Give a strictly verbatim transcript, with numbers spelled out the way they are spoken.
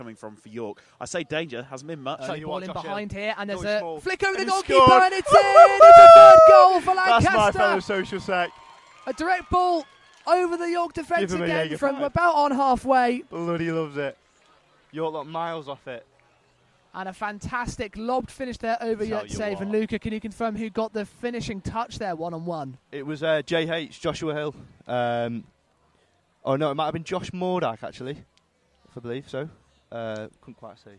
coming from for York. I say danger, hasn't been much. Early ball in behind here, and there's a small. flick over And the he goalkeeper, scored. and it's in! It's a third goal for Lancaster! That's my fellow social sec. A direct ball over the York defence Give him a again Jaeger from five. about on halfway. Bloody loves it. York lot miles off it. And a fantastic lobbed finish there over Tell Yurt you save. what. And Luca, can you confirm who got the finishing touch there, one-on-one? It was uh, J H, Joshua Hill. Um, oh, no, it might have been Josh Mordack, actually, if I believe so. Uh, couldn't quite see.